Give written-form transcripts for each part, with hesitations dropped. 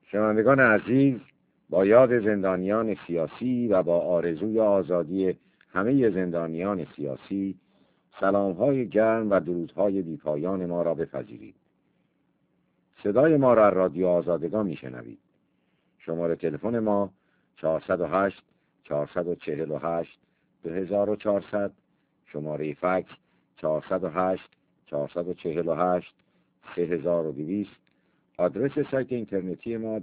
شنوندگان عزیز، با یاد زندانیان سیاسی و با آرزوی آزادی همه زندانیان سیاسی، سلام‌های گرم و درودهای بی‌پایان ما را بپذیرید. صدای ما را رادیو آزادگان میشنوید. شماره تلفن ما 408 448 2400، شماره فکس 408 448 3200، آدرس سایت اینترنتی ما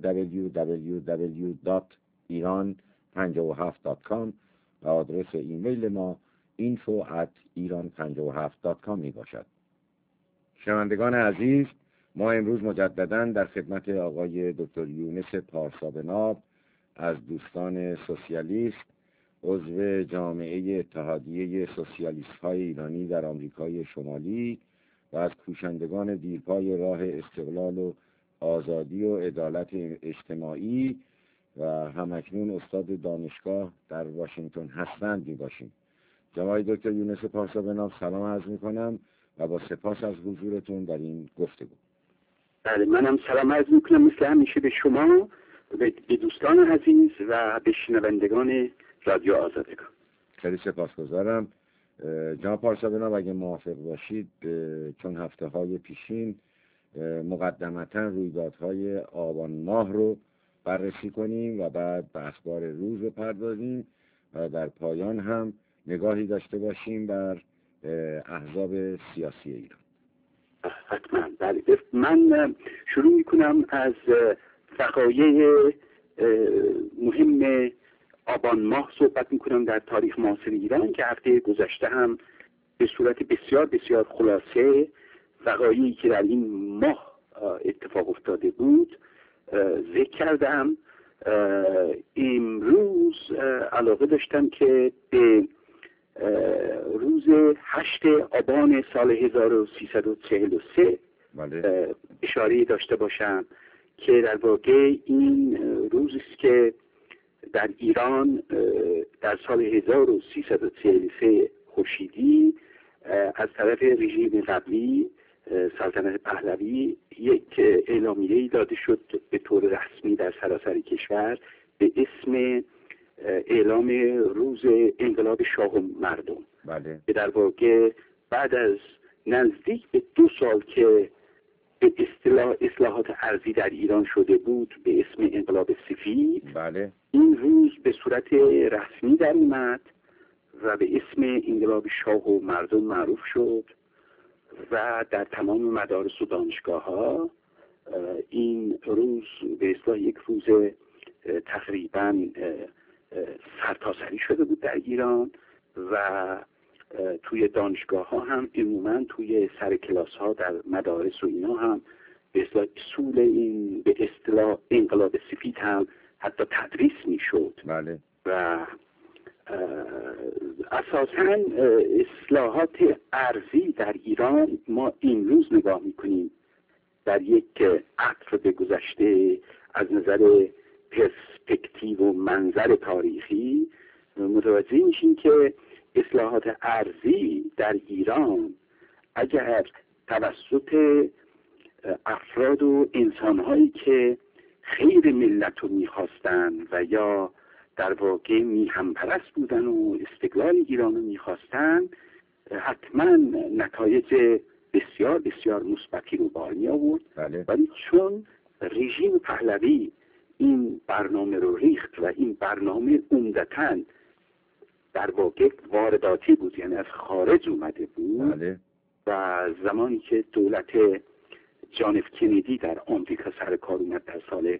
www.iran57.com و آدرس ایمیل ما info@iran57.com می باشد. شنوندگان عزیز، ما امروز مجدداً در خدمت آقای دکتر یونس پارسابناب از دوستان سوسیالیست، عضو جامعه اتحادیه سوسیالیست‌های ایرانی در آمریکای شمالی و از کوشندگان دیرپای راه استقلال و آزادی و عدالت اجتماعی و همکنون استاد دانشگاه در واشنگتن هستند می باشیم. جناب دکتر یونس پارسابناب، سلام عرض می کنم و با سپاس از حضورتون در این گفتگو. بله، منم سلام عرض می کنم مثل همیشه به شما، به دوستان عزیز و به شنوندگان رادیو آزادگان. خیلی سپاسگزارم. جناب پارسابناب، اگه موافق باشید، چون هفته‌های پیشین مقدمتاً رویدادهای آبان ماه رو بررسی کنیم و بعد به اخبار روز بپردازیم و در پایان هم نگاهی داشته باشیم بر احزاب سیاسی ایران. حتما. بله، من شروع میکنم از وقایع مهم آبان ماه صحبت میکنم در تاریخ معاصر ایران که هفته گذشته هم به صورت بسیار بسیار خلاصه وقایعی که در این ماه اتفاق افتاده بود ذکر کردم. امروز علاقه داشتم که به روز 8 آبان سال 1343 اشاره داشته باشم که در واقع این روزی است که در ایران در سال 1343 خورشیدی از طرف رژیم قبلی سلطنت پهلوی یک اعلامیه‌ای داده شد به طور رسمی در سراسر کشور به اسم اعلام روز انقلاب شاه و مردم. بله. که در واقع بعد از نزدیک به 2 سال که به اصطلاح اصلاحات ارضی در ایران شده بود به اسم انقلاب سفید، بله، این روز به صورت رسمی در اومد و به اسم انقلاب شاه و مردم معروف شد و در تمام مدارس و دانشگاه‌ها این روز به اصطلاح یک روز تقریباً سرتاسری شده بود در ایران و توی دانشگاه‌ها هم عموماً توی سر کلاس‌ها در مدارس و اینا هم به اصطلاح اصول این به اصطلاح انقلاب سفید هم حتی تدریس می‌شد. بله. و اساساً اصلاحات ارضی در ایران ما امروز نگاه می‌کنیم در یک عطر به گذشته از نظر پرسپکتیو و منظر تاریخی متوجه میشیم که اصلاحات ارضی در ایران اگر توسط افراد و انسانهایی که خیر ملت رو میخواستن و یا در واقع میهم پرست بودن و استقلال ایران رو میخواستن حتما نتایج بسیار بسیار مثبتی رو بار می آورد. بله. ولی چون رژیم پهلوی این برنامه رو ریخت و این برنامه عمدتاً در واقع وارداتی بود، یعنی از خارج اومده بود. بله. و زمانی که دولت جان اف کندی در آمریکا سر کار اومد در سال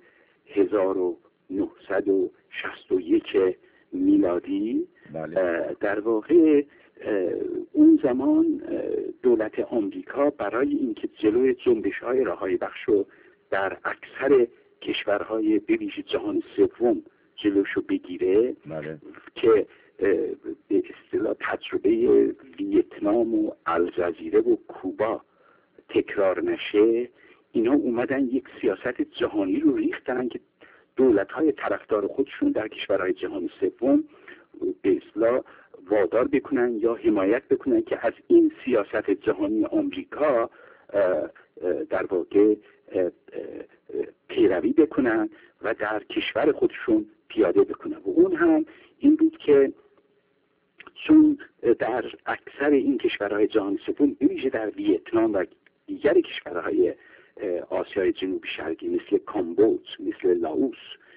1961 میلادی، بله. در واقع اون زمان دولت آمریکا برای اینکه جلوی جنبش‌های رهایی بخشو در اکثر کشورهای به ویژه جهان سوم جلوشو بگیره، بله. که به اصطلاح تجربه ویتنام و الجزیره و کوبا تکرار نشه، اینا اومدن یک سیاست جهانی رو ریختن که دولت‌های طرفدار خودشون در کشورهای جهان سوم به اصطلاح وادار بکنن یا حمایت بکنن که از این سیاست جهانی آمریکا در واقع پیروی بکنن و در کشور خودشون پیاده بکنن. و اون هم این بود که چون در اکثر این کشورهای جهان سوم، ویژه در ویتنام و دیگر کشورهای آسیای جنوبی شرقی مثل کامبوج، مثل لاوس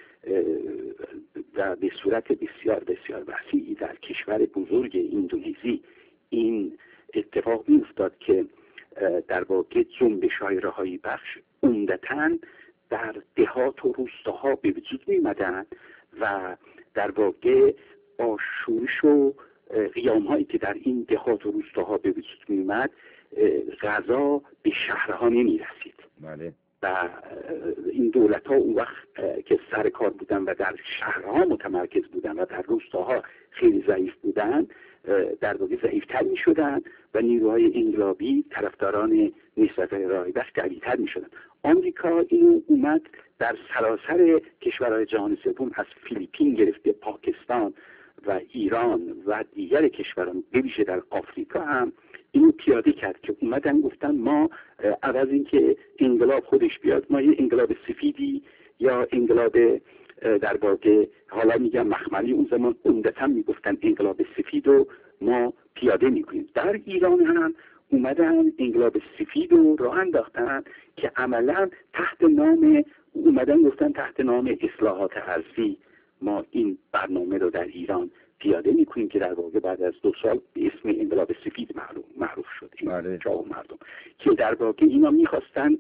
و به صورت بسیار بسیار وسیعی در کشور بزرگ اندونزی این اتفاق می افتاد که در واقع جنبش‌های رهایی بخش عمدتاً در دهات و روستاها به وجود می آمدند و در واقع با شورش و قیام‌هایی که در این دهات و روستاها به وجود می آمد غذا به شهرها نمی رسید. بله. و این دولت‌ها اون وقت که سر کار بودن و در شهرها متمرکز بودن و در روستاها خیلی ضعیف بودن، در واقع ضعیفتر می شدن و نیروهای انقلابی طرفداران نهضت‌های رهایی بخش قوی‌تر می شدن. آمریکا اینو اومد در سراسر کشورهای جهان سوم، از فیلیپین گرفته پاکستان و ایران و دیگر کشوران، به ویژه در آفریقا هم اینو پیاده کرد که اومدن گفتن ما عوض این که انقلاب خودش بیاد، ما یه انقلاب سفیدی یا انقلاب در واقع حالا میگم مخملی، اون زمان عمدتاً میگفتن انقلاب سفید رو ما پیاده میکنیم. در ایران هم اومدن انقلاب سفید رو راه انداختن که عملاً تحت نام اومدن گفتن تحت نام اصلاحات ارضی ما این برنامه رو در ایران پیاده میکنیم که در واقع بعد از 2 سال به اسم انقلاب سفید معروف شد. بله. چاو مردم که در واقع اینا میخواستن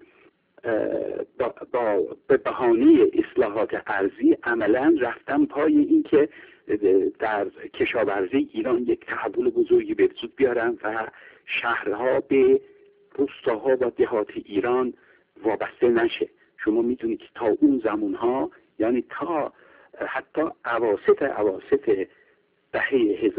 به بهانه اصلاحات ارضی عملا رفتن پای این که در کشاورزی ایران یک تحول بزرگی به وجود بیارن و شهرها به روستاها و دهات ایران وابسته نشه. شما میدونید که تا اون زمانها، یعنی تا حتی اواسط دهه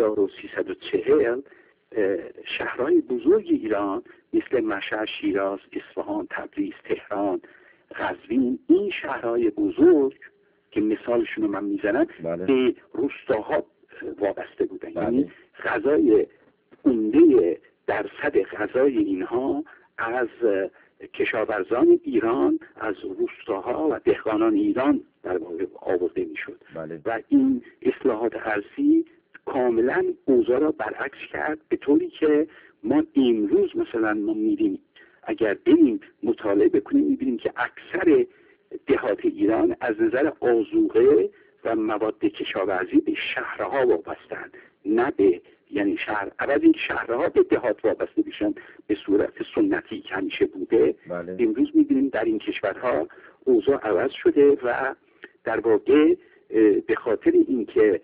1340 شهرهای بزرگ ایران مثل مشهد، شیراز، اصفهان، تبریز، تهران، قزوین، این شهرهای بزرگ که مثالشون رو من میزنم، بله. به روستاها وابسته بودن. بله. یعنی غذای عمده درصد غذای اینها از کشاورزان ایران، از روستاها و دهقانان ایران در واقع آورده میشد. بله. و این اصلاحات ارضی کاملا اوضاع را برعکس کرد، به طوری که ما امروز مثلا ما می‌بینیم، اگر بریم مطالعه بکنیم می‌بینیم که اکثر دهات ایران از نظر آذوقه و مواد کشاورزی به شهرها وابستند، نه به یعنی شهر. عوض این شهرها به دهات وابسته بشن به صورت سنتی که همیشه بوده. بله. امروز می‌بینیم در این کشورها اوضاع عوض شده و در واقع به خاطر اینکه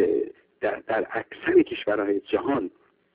در اکثر کشورهای جهان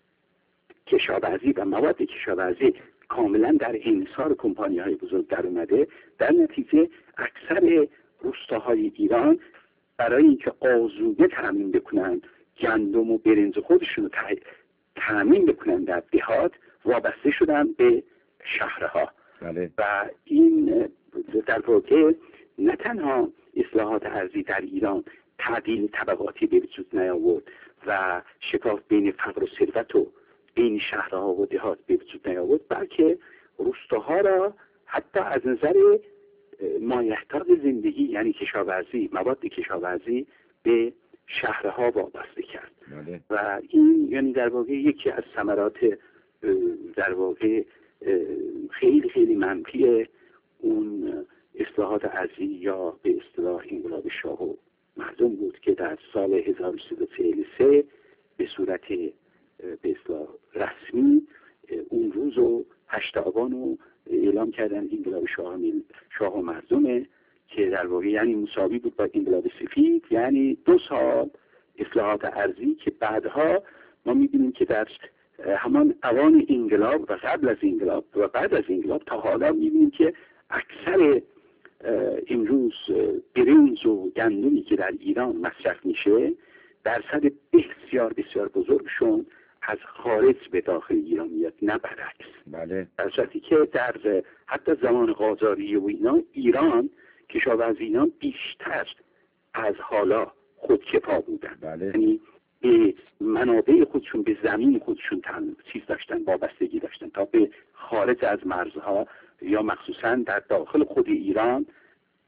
کشاورزی و مواد کشاورزی کاملا در انحصار کمپانی‌های بزرگ در اومده، در نتیجه اکثر روستاهای ایران برای اینکه آذوقه تامین بکنن، گندم و برنج خودشون رو تامین بکنن در دهات، وابسته شدن به شهرها. بله. و این در واقع نه تنها اصلاحات ارضی در ایران تعدیل طبقاتی به وجود نیاورد و شکاف بین فقر و ثروت و بین شهرها و دهات به وجود نیاورد، بلکه روستاها را حتی از نظر مایحتاج زندگی، یعنی کشاورزی، مواد کشاورزی، به شهرها وابسته کرد. بله. و این یعنی در واقع یکی از ثمرات در واقع خیلی خیلی منفی اون اصلاحات ارضی یا به اصطلاح انقلاب شاه و مردم بود که در سال 1343 به صورت به اصطلاح رسمی اون روز و 8 آبان رو اعلام کردن انقلاب شاه و مردمه، که در واقع یعنی مساوی بود با انقلاب سفید. یعنی 2 سال اصلاحات ارضی که بعدها ما می‌بینیم که در همان اوان انقلاب و قبل از انقلاب و بعد از انقلاب تا حالا می‌بینیم که اکثر امروز برنج و گندمی که در ایران مصرف میشه، درصد بسیار بسیار بزرگشون از خارج به داخل ایران میاد، نه برعکس. بله. در صورتی که در حتی زمان قاجاری و ایران کشاورزی ایران بیشتر از حالا خودکفا بودن. بله. یعنی به منابع خودشون، به زمین خودشون چیز داشتن، وابستگی داشتن، تا به خارج از مرزها یا مخصوصا در داخل خود ایران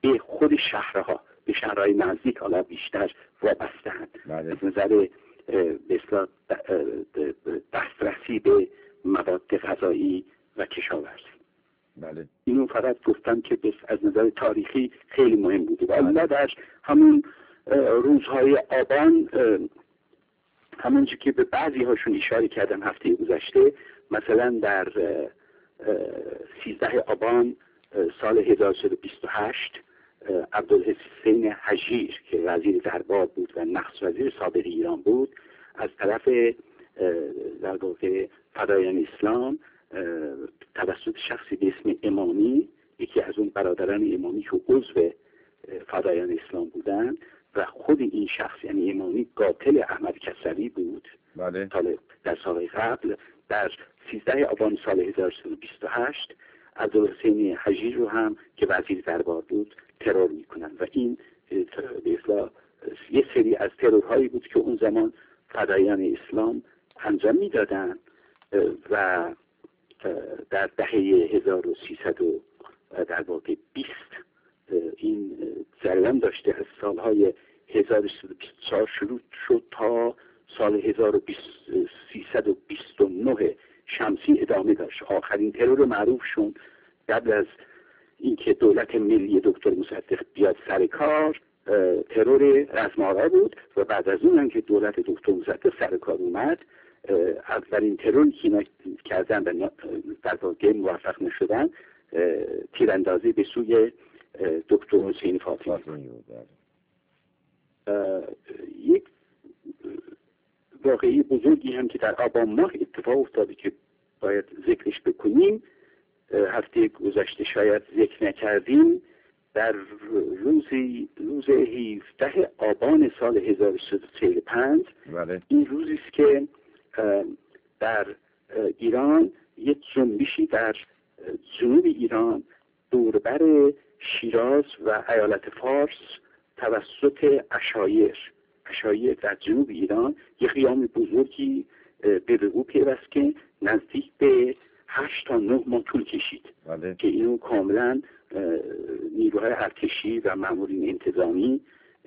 به خود شهرها، به شهرهای نزدیک حالا بیشتر وابسته‌اند. از نظر به اصطلاح دسترسی به مواد غذایی و کشاورزی. بله. اینو فقط گفتم که از نظر تاریخی خیلی مهم بوده و الله در همون روزهای آبان، همونجور که به بعضی هاشون اشاره کردم هفته گذشته، مثلا در 13 آبان سال 1328 عبدالحسین حجیر که وزیر دربار بود و نخست وزیر سابق ایران بود، از طرف در واقع فدایان اسلام توسط شخصی به اسم امامی، یکی از اون برادران امامی که عضو فدایان اسلام بودند و خود این شخص یعنی امامی قاتل احمد کسروی بود. بله. در سال قبل در 13 آبان سال 1328 عبدالحسین حجیر رو هم که وزیر دربار بود ترور میکنن و این به اصطلاح یه سری از ترورهایی بود که اون زمان فدایان اسلام انجام میدادن و در دهه 1300 در واقع 20 این جریان داشته. از سالهای 1324 شروع شد تا سال 1329 شمسی ادامه داشت. آخرین ترور معروفشون قبل از اینکه دولت ملی دکتر مصدق بیاد سر کار ترور رزمارا بود و بعد از اون هم که دولت دکتر مصدق سر کار اومد اولین تروری که اینا کردن و در واقع موفق نشدن تیراندازی به سوی دکتر حسین فاطمی. یک واقعی بزرگی هم که در آبان ماه اتفاق افتاده که باید ذکرش بکنیم، هفته گذشته شاید ذکر نکردیم، در روز 17 آبان سال 1345 این روزی است که در ایران یک جنبشی در جنوب ایران دوربر شیراز و ایالت فارس توسط اشایر در جنوب ایران یک قیام بزرگی به وقوع پیوست که نزدیک به 8 تا 9 ماه طول کشید. بله. که اینو کاملا نیروهای ارتشی و مامورین انتظامی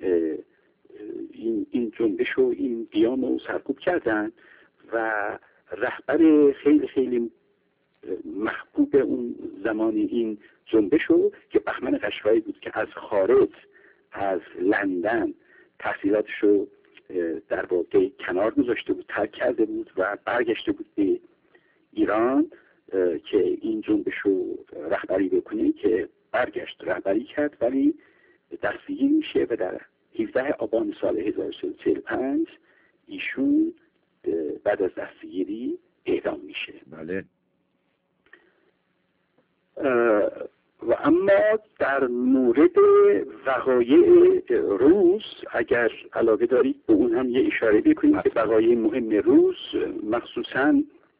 این جنبش و این قیام رو سرکوب کردن و رهبر خیلی خیلی محبوب اون زمانی این جنبش رو که بهمن قشقایی بود که از خارج از لندن تحصیلاتش رو در واقع کنار گذاشته بود، ترک کرده بود و برگشته بود به ایران که این جنبش رو رهبری بکنه، که برگشت رهبری کرد ولی دستگیر میشه و در 17 آبان سال 1345 ایشون بعد از دستگیری اعدام میشه. بله. و اما در مورد وقایع روز اگر علاقه دارید به اون هم یه اشاره بکنید که وقایع مهم روز مخصوصاً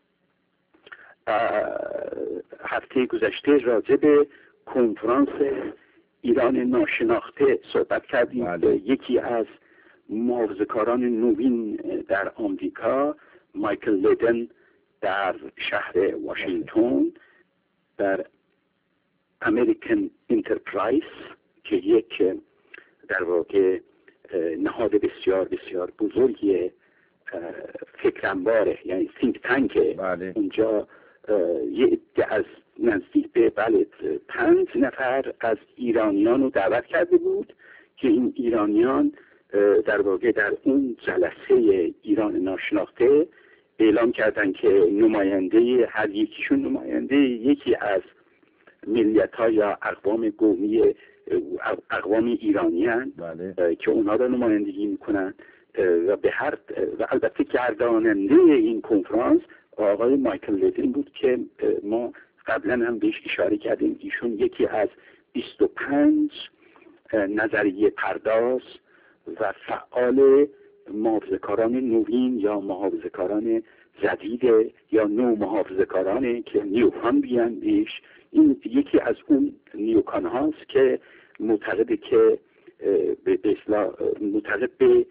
هفته گذشته راجع به کنفرانس ایران ناشناخته صحبت کردیم. بله. یکی از محافظه‌کاران نوین در آمریکا، مایکل لیدن، در شهر واشنگتن در امریکن انترپرایز که یک در واقع نهاد بسیار بسیار بزرگی فکرانواره یعنی think تانک، بله. اونجا یه عده از نزدیک به 5 نفر از ایرانیان رو دعوت کرده بود که این ایرانیان در واقع در اون جلسه ایران ناشناخته اعلام کردن که نماینده هر یکیشون نماینده یکی از ملیت‌ها یا اقوام قومی اقوام ایرانیان، بله. که اونها رو نمایندگی میکنن و و البته گرداننده این کنفرانس آقای مایکل لیدن بود که ما قبلا هم بهش اشاره کردیم. ایشون یکی از 25 نظریه پرداز و فعال محافظه‌کاران نوین یا محافظه‌کاران جدید یا نو محافظه‌کارانه که نیوکان بیان بهش. این یکی از اون نیوکان هاست که معتقده که به اصطلاح معتقد به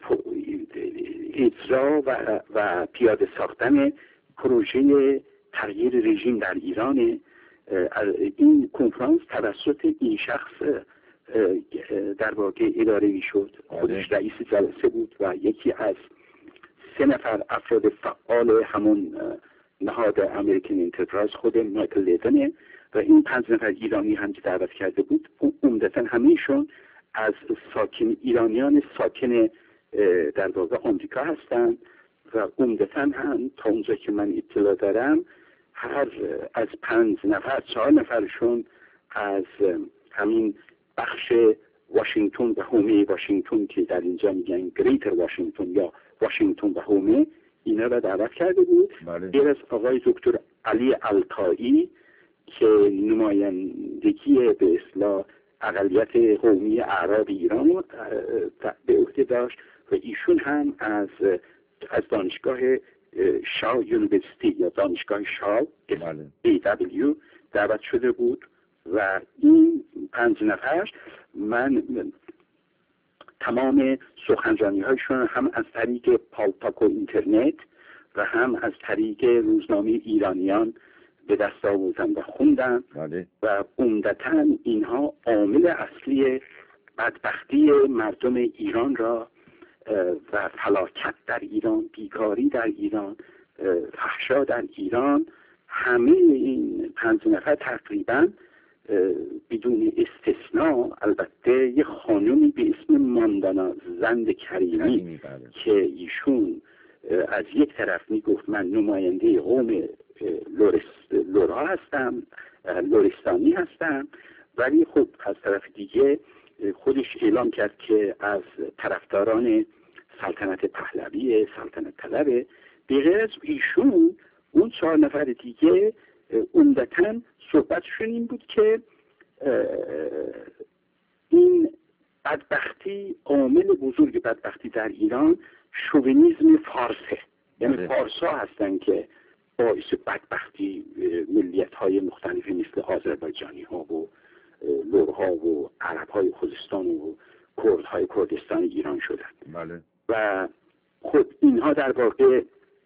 اجرا و پیاده ساختن پروژه تغییر رژیم در ایران. این کنفرانس توسط این شخص در واقع اداره میشد. خودش رئیس جلسه بود و یکی از 3 نفر افراد فعال همون نهاد امریکن انترپرایز خود مایکل لیدنه و این 5 نفر ایرانی هم که دعوت کرده بود عمدتاً همه‌شون از ایرانیان ساکن در واقع آمریکا هستند و عمدتاً هم تا اونجا که من اطلاع دارم از 5 نفر 4 نفرشون از همین بخش واشنگتن و هومه واشنگتن که در اینجا میگن گریتر واشنگتن یا واشنگتن و هومه اینا را دعوت کرده بود. غیر از آقای دکتر علی الطایی که نمایندگی به اصطلاح اقلیت قومی اعراب ایران به عهده داشت و ایشون هم از دانشگاه شاه یونیورسیتی یا دانشگاه شاه AW دعوت شده بود و این 5 نفر من تمام سخنرانی هایشون هم از طریق پالتاک و اینترنت و هم از طریق روزنامه ایرانیان به دست آوردم و خوندم و عمدتاً اینها عامل اصلی بدبختی مردم ایران را و فلاکت در ایران، بیکاری در ایران، فحشا در ایران، همه این 5 نفر تقریباً بدون استثناء، البته یه خانومی به اسم ماندانا زند کریمی که ایشون از یک طرف میگفت من نماینده قوم لورا هستم، لورستانی هستم، ولی خب از طرف دیگه خودش اعلام کرد که از طرفداران سلطنت پهلوی، سلطنت طلبه. به غیر از ایشون اون 4 نفر دیگه عمدتاً صحبتشون این بود که این بدبختی، عامل بزرگ بدبختی در ایران شوونیسم فارسه، یعنی فارسا هستن که باعث بدبختی ملیت‌های مختلفی مثل آذربایجانی ها و لورها و عرب های خوزستان و کردهای کردستان ایران شدن. و خب اینها در واقع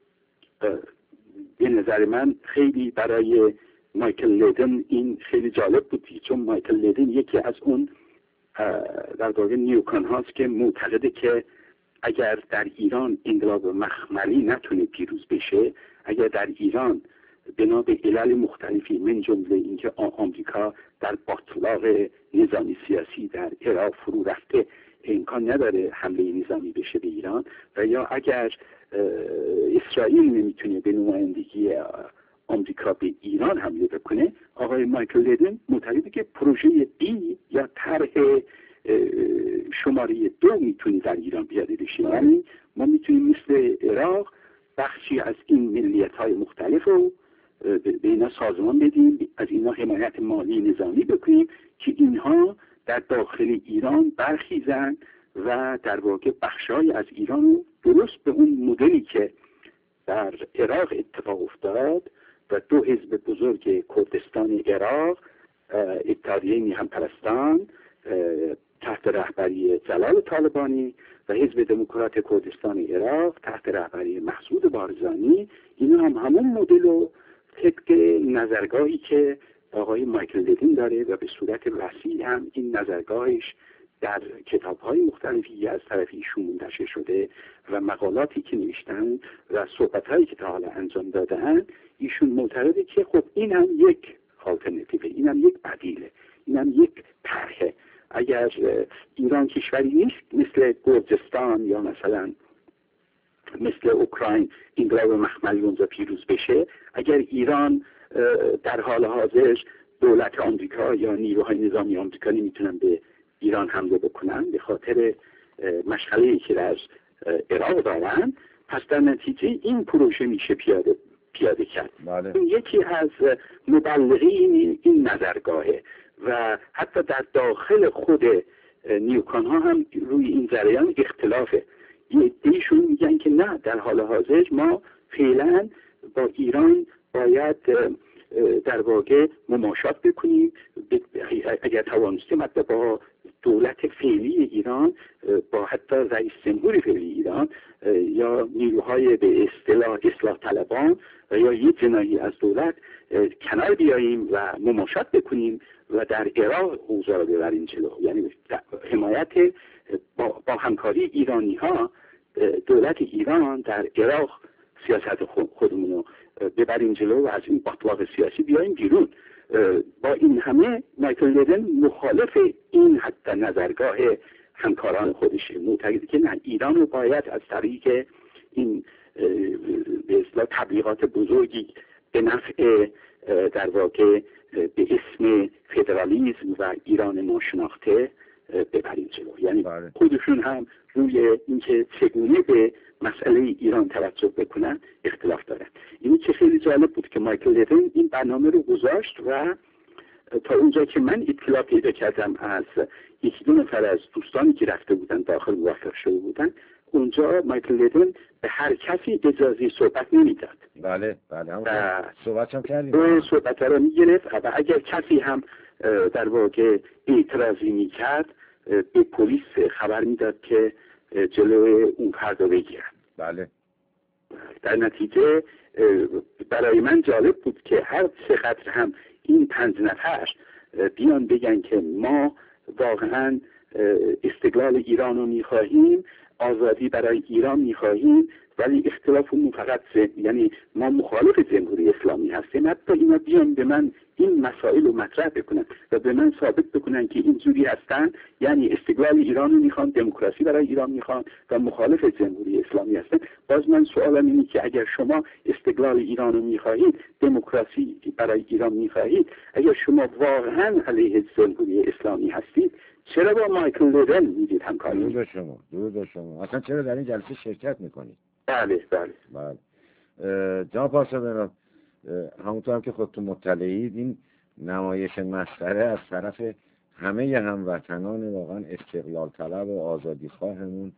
به نظر من خیلی برای مایکل لیدن این خیلی جالب بود، چون مایکل لیدن یکی از اون در واقع نیوکان هاست که معتقده که اگر در ایران انقلاب مخملی نتونه پیروز بشه، اگر در ایران بنا به علل مختلفی من جمله اینکه آمریکا در باطلاق نظامی سیاسی در عراق فرو رفته امکان نداره حمله نظامی بشه به ایران، و یا اگر اسرائیل نمیتونه به نمایندگی آمریکا به ایران حمله بکنه، آقای مایکل لیدن معتقده که پروژه بی یا طرح شماره 2 میتونه در ایران پیاده بشه. یعنی ما میتونیم مثل عراق بخشی از این ملیت‌های مختلف رو به اینا سازمان بدیم، از اینا حمایت مالی نظامی بکنیم که اینها در داخل ایران برخیزن و در واقع بخشای از ایران رو درست به اون مدلی که در عراق اتفاق افتاد و 2 حزب بزرگ کردستان عراق، اتحادیه میهن پرستان تحت رهبری جلال طالبانی و حزب دموکرات کردستان عراق تحت رهبری مسعود بارزانی، اینا هم همون مدل و طبق نظرگاهی که آقای مایکل لیدن داره و به صورت وسیع هم این نظرگاهش در کتاب‌های مختلفی از طرف ایشون منتشر شده و مقالاتی که نوشتن و صحبت‌هایی که تا حالا انجام دادن، ایشون معتقده که خب این هم یک آلترناتیو، این هم یک بدیله، این هم یک طرحه. اگر ایران کشوری نیست مثل گرجستان یا مثلا مثل اوکراین انقلاب مخملی اونجا پیروز بشه، اگر ایران در حال حاضر دولت آمریکا یا نیروهای نظامی آمریکا نمیتونن به ایران حمله بکنن به خاطر مشغله‌ای که در عراق دارن، پس در نتیجه این پروژه میشه پیاده کرد. این یکی از مبلغین این نظرگاهه و حتی در داخل خود نیوکان ها هم روی این جریان اختلافه. ایشون میگن که نه، در حال حاضر ما فعلا با ایران باید در واقع مماشات بکنیم، اگر توانستیم حتی با دولت فعلی ایران، با حتی رئیس جمهور فعلی ایران یا نیروهای به اصلاح طلبان یا یک جناحی از دولت کنار بیاییم و مماشات بکنیم و در عراق اوضاع رو ببریم جلو. یعنی حمایت با همکاری ایرانی ها دولت ایران در عراق سیاست خودمون رو ببریم جلو و از این باطلاق سیاسی بیاییم بیرون. با این همه مایکل لیدن مخالف این حتی نظرگاه همکاران خودشه، معتقده که نه، ایران رو باید از طریق این به اصطلاح تبلیغات بزرگی به نفع در واقع به اسم فدرالیسم و ایران ناشناخته ببریم جلو. یعنی خودشون هم روی اینکه چگونه به مسئله ایران توجه بکنن اختلاف دارن. اینی که خیلی جالب بود که مایکل لیدن این برنامه رو گذاشت و تا اونجا که من اطلاع پیدا کردم از یکی دو نفر از دوستانی که رفته بودن داخل موفق شده بودن، اونجا مایکل لیدن به هر کسی اجازه صحبت نمیداد. بله صحبت هم کردیم، صحبت رو میگرفت و اگر کسی هم در واقع اعتراضی میکرد به پلیس خبر میداد که جلوی اون فرد رو بگیرن. بله. در نتیجه برای من جالب بود که هر چقدر هم این 5 نفر بیان بگن که ما واقعا استقلال ایران رو میخواهیم، آزادی برای ایران میخواهیم، ولی اختلافمون فقط یعنی ما مخالف جمهوری اسلامی هستیم، حتی اینا بیان به من این مسائل رو مطرح بکنن و به من ثابت بکنن که اینجوری هستن، یعنی استقلال ایران رو میخوان، دموکراسی برای ایران میخوان و مخالف جمهوری اسلامی هستن. باز من سوالم اینه که اگر شما استقلال ایران رو میخواهید، دموکراسی برای ایران میخواهید، اگر شما واقعا علیه جمهوری اسلامی هستید، چرا با مایکل لیدن میدید همکاری؟ درود شما. اصلا چرا در این جلسه شرکت میکنید؟ بله. جناب پارسابناب، همونطور هم که خودتون مطلعید، این نمایش مسخره از طرف همه هموطنان واقعا استقلال طلب و آزادی خواهمون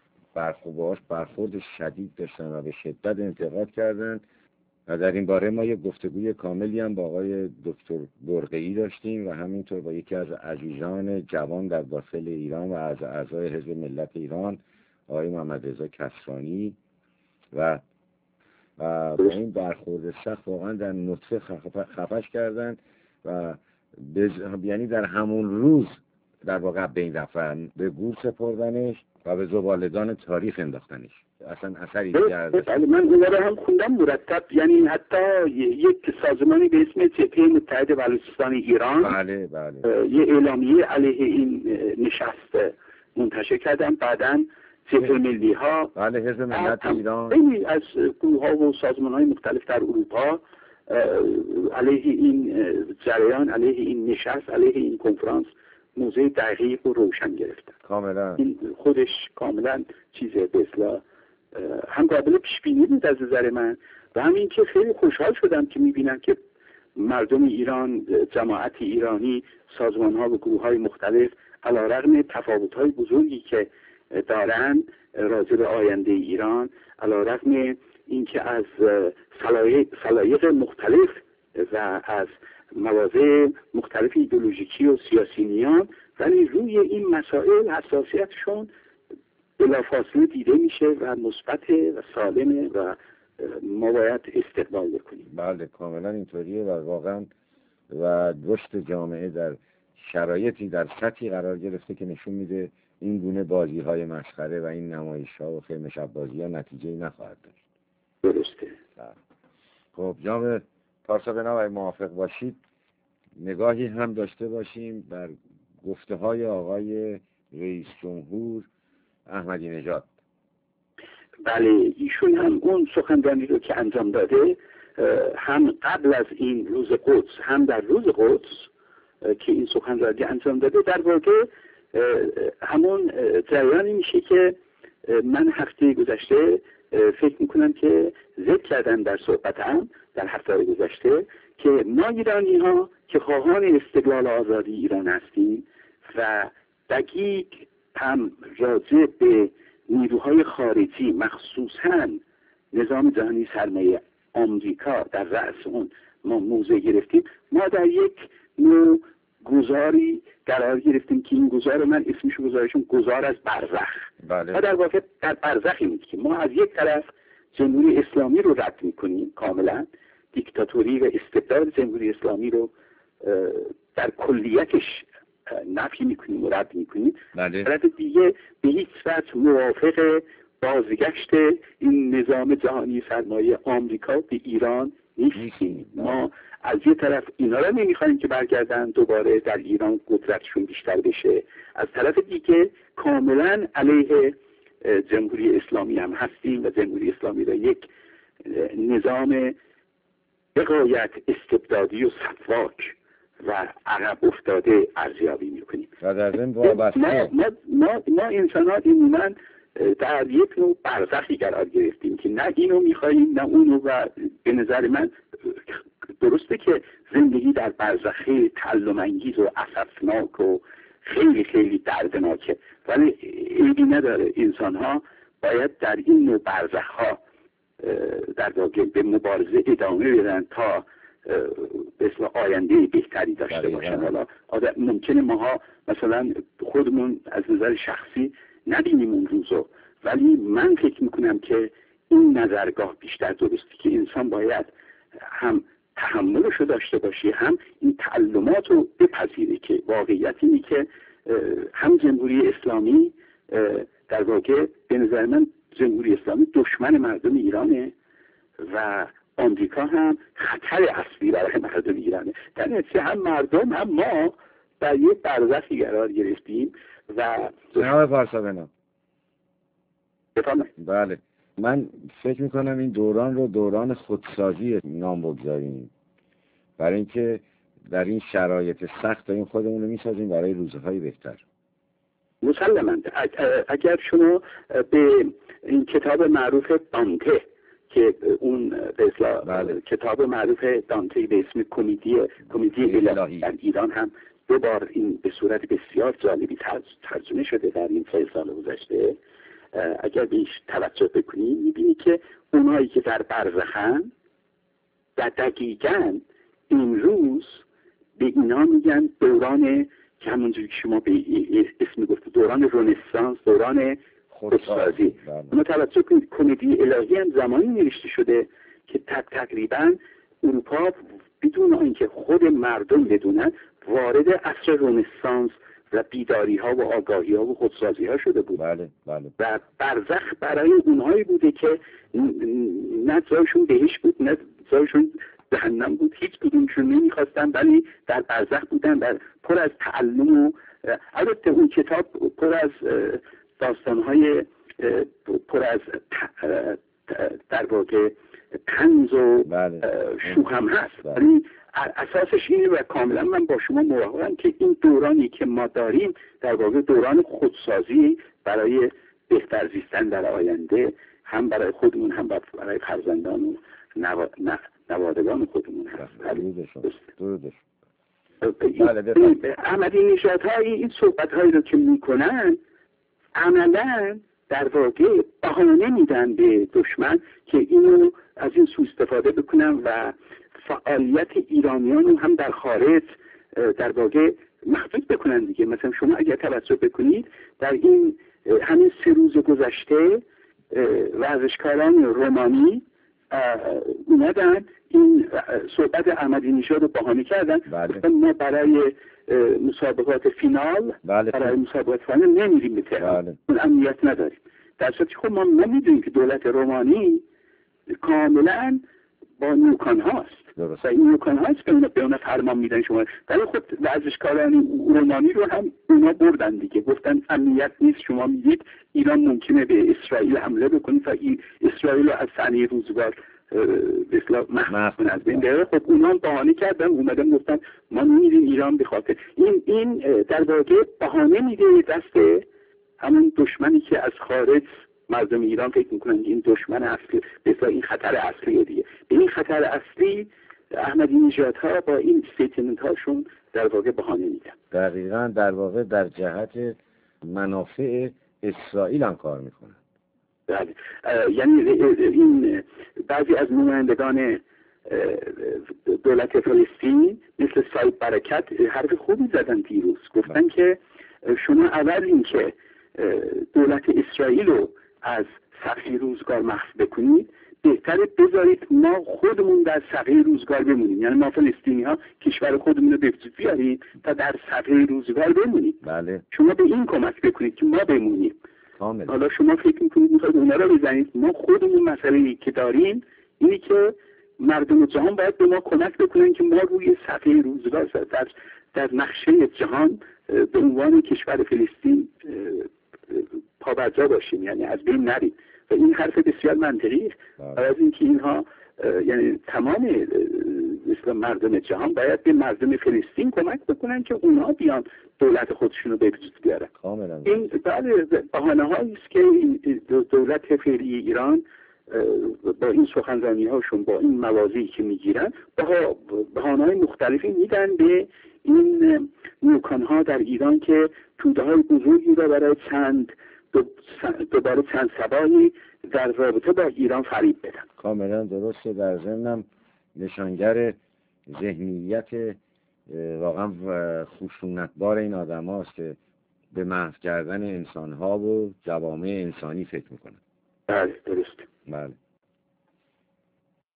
برخورد شدید داشتن و به شدت انتقاد کردن و در این باره ما یک گفتگوی کاملی هم با آقای دکتر برقعی داشتیم و همینطور با یکی از عزیزان جوان در داخل ایران و از اعضای حزب ملت ایران آقای محمد رضا کسرانی و با این برخورد سخت واقعا در نطفه خفش کردن و یعنی در همون روز در واقع بین رفتن، به گور سپردنش و به زباله‌دان تاریخ انداختنش. اصلا اثری دیگر بله، من اون رو هم خوندم مرتب. یعنی حتی یک سازمانی به اسم جبهه متحد بلوچستان ایران بله یه اعلامیه علیه این نشست منتشر کردن. بعداً جبهه ملی ها، بله، حزب ملت ایران، خیلی از گروه ها و سازمان های مختلف در اروپا علیه این جریان، علیه این نشست، علیه این کنفرانس موضع دقیق و روشن گرفتن. کاملا این خودش کاملا چیزه به اصطلاح هم قابل پیش بینی بود از نظر من و همین که خیلی خوشحال شدم که میبینم که مردم ایران، جماعت ایرانی، سازمان ها و گروه های مختلف علیرغم تفاوت های بزرگی که دارن راجع به آینده ایران، علیرغم اینکه از سلایق مختلف و از مواضع مختلف ایدئولوژیکی و سیاسی میان، ولی روی این مسائل حساسیتشون بلافاصله دیده میشه و مثبت و سالمه و ما باید استقبال بکنیم. بله کاملا اینطوریه و واقعا و رشد جامعه در شرایطی در سطحی قرار گرفته که نشون میده این گونه بازی های مسخره و این نمایش ها و خیمه شب بازی ها نتیجه‌ای نخواهد داشت. درسته. خب جناب پارسابناب اگه موافق باشید نگاهی هم داشته باشیم بر گفته های آقای رئیس جمهور احمدی نژاد. بله، ایشون هم اون سخنرانی رو که انجام داده، هم قبل از این روز قدس هم در روز قدس که این سخنرانی انجام داده، در واقع همون جریانی میشه که من هفته گذشته فکر میکنم که ذکر کردم در صحبتم در هفته گذشته که ما ایرانی ها که خواهان استقلال آزادی ایران هستیم و دقیق هم راجع به نیروهای خارجی مخصوصاً نظام جهانی سرمایه آمریکا در رأس اون ما موضع گرفتیم، ما در یک نوع گزاری قرار گرفتیم که این گزار من اسمشو گذاشتم گزار از برزخ. بله. ما در واقع در برزخی میگیم که ما از یک طرف جمهوری اسلامی رو رد میکنیم کاملا، دیکتاتوری و استبداد جمهوری اسلامی رو در کلیتش نفی میکنیم و رد میکنیم، بله. طرف دیگه به هیچ وجه موافق بازگشت این نظام جهانی سرمایه آمریکا به ایران نیستیم. ما از یه طرف اینا رو نمیخوایم که برگردن دوباره در ایران قدرتشون بیشتر بشه، از طرف دیگه کاملا علیه جمهوری اسلامی هم هستیم و جمهوری اسلامی را یک نظام بغایت استبدادی و سفاک و عقب افتاده ارزیابی میکنیم. و در ضمن وابسته ما انسان ها من در یک نوع برزخی قرار گرفتیم که نه اینو میخواییم نه اونو، و به نظر من درسته که زندگی در برزخی تعلم انگیز و اسفناک و خیلی خیلی دردناکه، ولی عیبی نداره. انسان ها باید در این نوع برزخ ها در واقع به مبارزه ادامه بدن تا به اصطلاح آینده بهتری داشته باشن. حالا ممکنه ماها مثلا خودمون از نظر شخصی نبینیم اون روزو، ولی من فکر میکنم که این نظرگاه بیشتر درسته که انسان باید هم تحملش رو داشته باشه، هم این تعلمات رو بپذیره که واقعیت اینه که هم جمهوری اسلامی در واقع به نظر من جمهوری اسلامی دشمن مردم ایرانه و آمریکا هم خطر اصلی برای مردم ایرانه. در نتیجه هم مردم هم ما در یک برزخی قرار گرفتیم. و جناب پارسابناب بفرمایید. بله، من فکر میکنم این دوران رو دوران خودسازی نام بگذاریم، برای اینکه در این شرایط سخت این خودمون رو میسازیم برای روزهای بهتر. مسلماً اگر شما به این کتاب معروف دانته که اون به اصطلاح کتاب معروف دانته به اسم کمدی الهی در ایران هم دو بار این به صورت بسیار جالبی ترجمه شده در این 3 سال گذشته، اگر بهش توجه بکنید میبینی که اونایی که در برزخن و دقیقاً این روز به اینا میگن دوران که همونجوری که شما به اسم گفت دوران رنسانس، دوران خودسازی. اما توجه کنید کمدی الهی هم زمانی نوشته شده که تقریباً اروپا بدون اینکه خود مردم بدونن وارد عصر رنسانس و بیداری ها و آگاهی ها و خودسازی ها شده بود. بله. و برزخ برای اونهایی بوده که نه جایشون بهش بود نه جایشون جهنم بود، هیچ کدومشون نمیخواستن، ولی در برزخ بودن، در پر از تعلم و البته اون کتاب پر از داستانهای پر از در واقع طنز و شوخ هم هست، ولی اساسش اینه و کاملا من با شما موافقم که این دورانی که ما داریم در واقع دوران خودسازی برای بهتر زیستن در آینده، هم برای خودمون هم برای فرزندان و نوادگان خودمون هست. احمدی نژادهای این صحبت هایی رو که میکنن عملا در واقع بهانه میدن به دشمن که اینو از این سوء استفاده بکنن و فعالیت ایرانیان رو هم در خارج در واقع محدود بکنن دیگه. مثلا شما اگر توجه بکنید در این همین 3 روز گذشته ورزشکاران رومانی اومدن این صحبت احمدی نژاد رو بهانه کردن، گفتن ما برای مسابقات فینال برای مسابقات فینال نمیریم به تهران، اون امنیت نداریم. در صورتی که خب ما میدونیم که دولت رومانی کاملا با نیوکان هاست و این نیوکان هاست که به اونا فرمان میدن شما، ولی خب ورزشکاران رومانی رو هم اونا بردن دیگه، گفتن امنیت نیست، شما میگید ایران ممکنه به اسرائیل حمله بکنه تا اسرائیل رو از صحنه روزگار به اصطلاح محو کنه از بین بره. خب اونا بهانه کردن، اومدن گفتن ما میریم ایران به خاطر این در واقع بهانه میده دست همون دشمنی که از خارج مردم ایران فکر میکنن این دشمن اصلی، بسیار این خطر اصلیه دیگه. به این خطر اصلی احمدی نژادها با این استیتمنت هاشون در واقع بهانه میدن. دقیقاً در واقع در جهت منافع اسرائیل هم کار میکنن. بله، یعنی این بعضی از نمایندگان دولت فلسطین مثل سعید برکت حرف خوبی زدن دیروز، گفتن که شما اول این که دولت اسرائیل رو از صفحه روزگار محو بکنید، بهتره بذارید ما خودمون در صفحه روزگار بمونیم، یعنی ما فلسطینی ها کشور خودمون رو به وجود بیاریم تا در صفحه روزگار بمونیم. بله. شما به این کمک بکنید که ما بمونیم. کاملا. حالا شما فکر میکنید میخواید اونا رو بزنید، ما خودمون مسئله‌ای که داریم اینی که مردم جهان باید به ما کمک بکنن که ما روی صفحه روزگار در نقشه جهان به عنوان کشور فلسطین پابرجا باشیم، یعنی از بین نریم. و این حرف بسیار منطقی است. از اینکه اینها یعنی تمام مردم جهان باید به مردم فلسطین کمک بکنن که اونها بیان دولت خودشون رو به وجود بیارن. کاملا. این بله بهانه هایی است که دولت فعلی ایران با این سخنرانی هاشون، با این مواضعی که میگیرن، بهانه های مختلفی میدن به این نیوکان ها در ایران که توده های بزرگی را برای دوباره چند سبایی در رابطه با ایران فریب بدن. کاملا درسته. در ضمنم نشانگر ذهنیت واقعا خشونتبار این آدم هاست که به محو کردن انسان ها و جوامع انسانی فکر میکنن. بله درسته. بله.